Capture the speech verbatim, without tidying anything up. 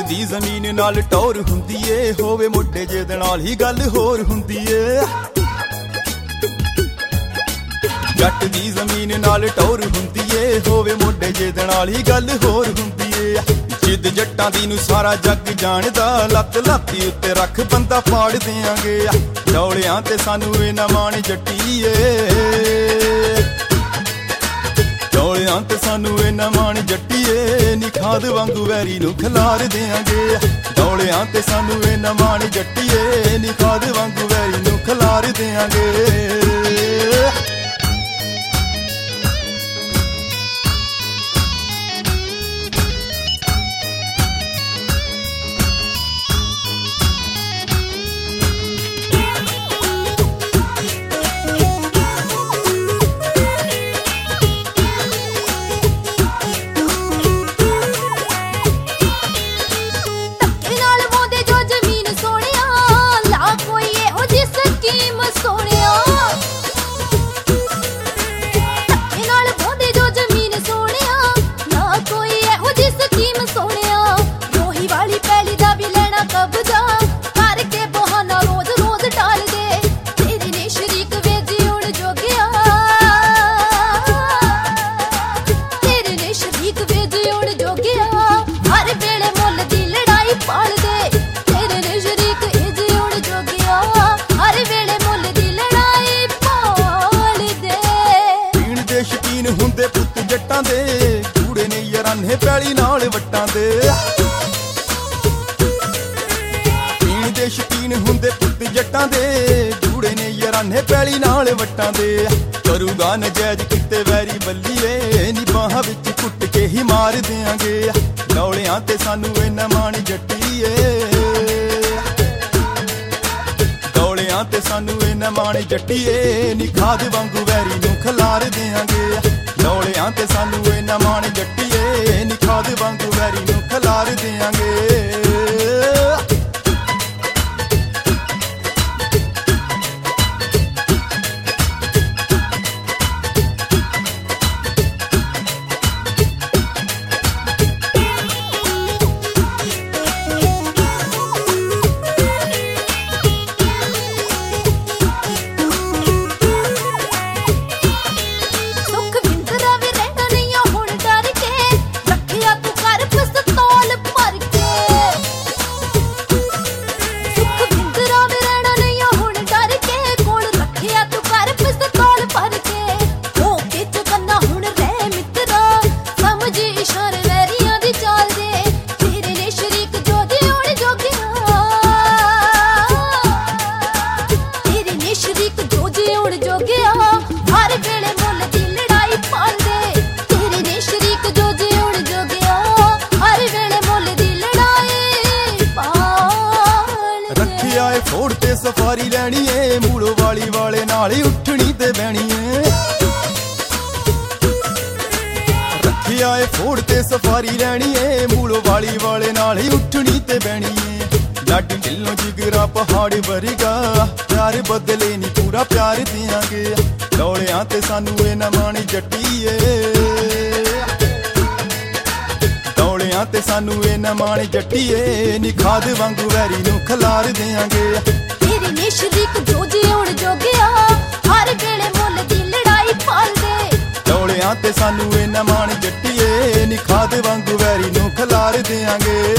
ਦੀ ਜ਼ਮੀਨ ਨਾਲ ਟੌਰ ਹੁੰਦੀ ਏ, ਹੋਵੇ ਮੋਢੇ ਜੇ ਦੇ ਨਾਲ ਹੀ ਗੱਲ ਹੋਰ ਹੁੰਦੀ ਏ। ਜੱਟ ਦੀ ਜ਼ਮੀਨ ਨਾਲ ਟੌਰ ਹੁੰਦੀ ਏ, ਹੋਵੇ ਮੋਢੇ ਜੇ ਦੇ ਨਾਲ ਹੀ ਗੱਲ ਹੋਰ ਹੁੰਦੀ ਏ। ਜਿੱਦ ਜੱਟਾਂ ਦੀ ਨੂੰ ਸਾਰਾ ਜੱਗ ਜਾਣਦਾ, ਲੱਤ ਲਾਤੀ ਉੱਤੇ ਰੱਖ ਬੰਦਾ ਪਾੜ ਦਿਆਂਗੇ। ਡੌਲਿਆਂ ਤੇ ਸਾਨੂੰ ਇਹ ਨਾ ਮਾਣ ਜੱਟੀਏ, ਡੌਲਿਆਂ ਤੇ ਸਾਨੂੰ ਇਹ ਨਾ ਮਾਣ ਜੱਟੀਏ। ਨੀ ਖਾਦ ਵਾਂਗੂ ਵੈਰੀ ਨੂੰ ਖਿਲਾਰ ਦਿਆਂਗੇ। ਡੌਲਿਆਂ ਤੇ ਸਾਨੂੰ ਇਹ ਨਾ ਮਾਣ ਜੱਟੀਏ, ਨੀ ਖਾਦ ਵਾਂਗੂ ਵੈਰੀ ਨੂੰ ਖਿਲਾਰ ਦਿਆਂਗੇ। ਹੁੰਦੇ ਪੁੱਤ ਜੱਟਾਂ ਦੇ, ਕੂੜੇ ਨੇ ਯਾਰਾਨੇ ਪੈਲੀ ਨਾਲ ਵੱਟਾਂ ਦੇ। ਪੀਣ ਦੇ ਸ਼ਕੀਨ ਹੁੰਦੇ ਪੁੱਤ ਜੱਟਾਂ ਦੇ, ਕੂੜੇ ਨੇ ਯਾਰਾਨੇ ਪੈਲੀ ਨਾਲ ਵੱਟਾਂ ਦੇ। ਕਰੂਗਾ ਨਜਾਇਜ਼ ਕਿਤੇ ਵੈਰੀ ਬੱਲੀਏ, ਨੀ ਬਾਹਾਂ ਵਿੱਚ ਕੁੱਟ ਕੇ ਹੀ ਮਾਰ ਦਿਆਂਗੇ। ਡੌਲਿਆਂ ਤੇ ਸਾਨੂੰ ਇਹਨਾਂ ਮਾਣ ਜੱਟੀਏ, ਡੌਲਿਆਂ ਤੇ ਸਾਨੂੰ ਇਹਨਾਂ ਮਾਣ ਜੱਟੀਏ। ਨੀ ਖਾਦ ਵਾਂਗੂ ਵੈਰੀ ਨੂੰ ਖਿਲਾਰ ਦਿਆਂਗੇ। ਡੌਲਿਆਂ ਤੇ ਸਾਨੂੰ ਇਹਨਾਂ ਮਾਣ ਜੱਟੀਏ, ਨੀ ਖਾਦ ਵਾਂਗੂ ਵੈਰੀ ਨੂੰ ਖਿਲਾਰ ਦਿਆਂਗੇ। ਫੋੜ ਤੇ ਸਫਾਰੀ ਲੈਣੀ ਏ, ਮੂਲੋ ਵਾਲੀ ਵਾਲੇ ਨਾਲ ਹੀ ਉੱਠਣੀ ਤੇ ਬਹਿਣੀ ਏ। ਰੱਖਿਆ ਏ ਫੋੜ ਤੇ ਸਫਾਰੀ ਲੈਣੀ ਏ, ਮੂਲੋ ਵਾਲੀ ਵਾਲੇ ਨਾਲ ਹੀ ਉੱਠਣੀ ਤੇ ਬਹਿਣੀ ਏ। ਲੱਡ ਢਿੱਲੋਂ ਜਿਗਰਾ ਪਹਾੜ ਵਰਗਾ, ਪਿਆਰ ਬਦਲੇ ਨੀ ਪੂਰਾ ਪਿਆਰ ਦਿਆਂਗੇ। ਡੌਲਿਆਂ ਤੇ ਸਾਨੂੰ ਇਹ ਨਾ ਮਾਣ ਜੱਟੀਏ, ਡੌਲਿਆਂ ਤੇ ਸਾਨੂੰ ਇਹ ਨਾ ਮਾਣ ਜੱਟੀਏ। ਨੀ ਖਾਦ ਵਾਂਗੂ ਵੈਰੀ ਨੂੰ ਖਿਲਾਰ ਦਿਆਂਗੇ। ਤੇਰੇ ਨੇ ਸ਼ਰੀਕ ਜੋ ਜਿਉਣ ਜੋਗਿਆ, ਹਰ ਵੇਲੇ ਮੁੱਲ ਦੀ ਲੜਾਈ ਪਾਲਦੇ। ਡੌਲਿਆਂ ਤੇ ਸਾਨੂੰ ਇਹ ਨਾ ਮਾਣ ਜੱਟੀਏ, ਨੀ ਖਾਦ ਵਾਂਗੂ ਵੈਰੀ ਨੂੰ ਖਿਲਾਰ ਦਿਆਂਗੇ।